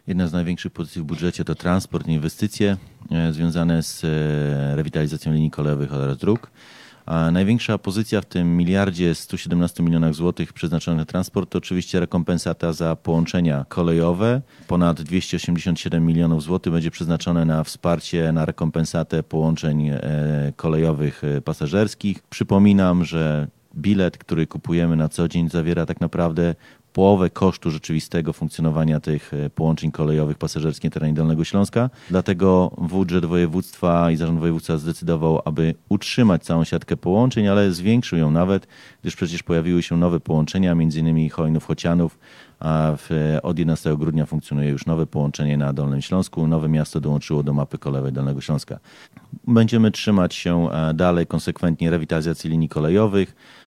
Jedna z największych pozycji w budżecie to transport i inwestycje związane z rewitalizacją linii kolejowych oraz dróg. A największa pozycja w tym miliardzie 117 milionach złotych przeznaczonych na transport to oczywiście rekompensata za połączenia kolejowe. Ponad 287 milionów złotych będzie przeznaczone na wsparcie, na rekompensatę połączeń kolejowych pasażerskich. Przypominam, że bilet, który kupujemy na co dzień, zawiera tak naprawdę połowę kosztu rzeczywistego funkcjonowania tych połączeń kolejowych pasażerskich na terenie Dolnego Śląska. Dlatego budżet województwa i zarząd województwa zdecydował, aby utrzymać całą siatkę połączeń, ale zwiększył ją nawet, gdyż przecież pojawiły się nowe połączenia, m.in. Chojnów-Chocianów, a od 11 grudnia funkcjonuje już nowe połączenie na Dolnym Śląsku. Nowe miasto dołączyło do mapy kolejowej Dolnego Śląska. Będziemy trzymać się dalej konsekwentnie rewitalizacji linii kolejowych.